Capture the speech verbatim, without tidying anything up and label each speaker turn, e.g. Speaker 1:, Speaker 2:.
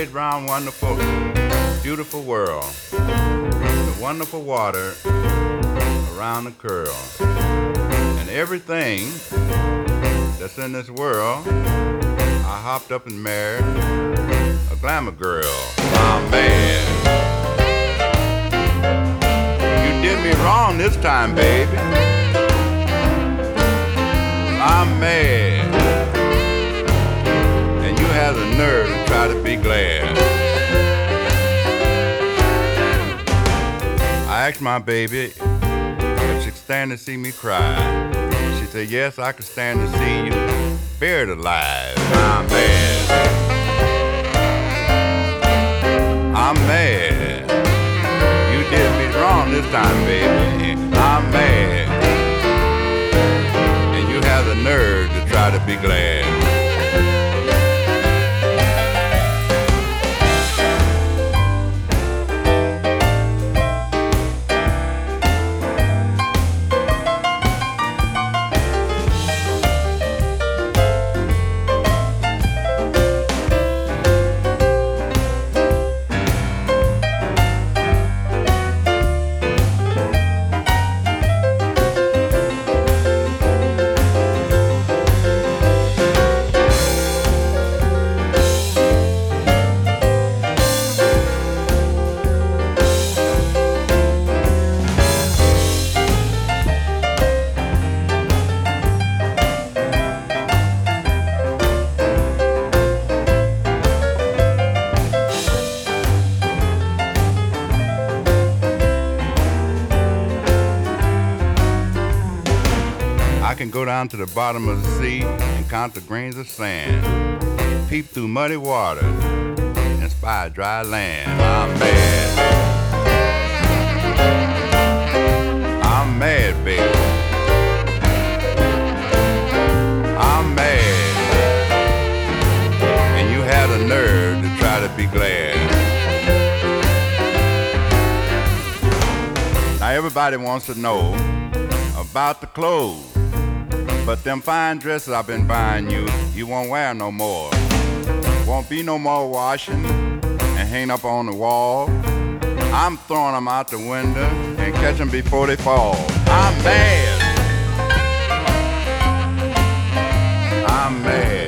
Speaker 1: great, round, wonderful, beautiful world. The wonderful water around the curl. And everything that's in this world, I hopped up and married a glamour girl. I'm mad. You did me wrong this time, baby. I'm mad. And you have the nerve to try to be glad. I asked my baby if she could stand to see me cry. She said, yes, I could stand to see you buried alive. I'm mad. I'm mad. You did me wrong this time, baby. I'm mad. And you have the nerve to try to be glad. I can go down to the bottom of the sea and count the grains of sand, peep through muddy water and spy dry land. I'm mad. I'm mad, baby. I'm mad. And you had a nerve to try to be glad. Now everybody wants to know about the clothes. But them fine dresses I've been buying you, you won't wear no more. Won't be no more washing and hang up on the wall. I'm throwing them out the window and catch them before they fall. I'm mad. I'm mad.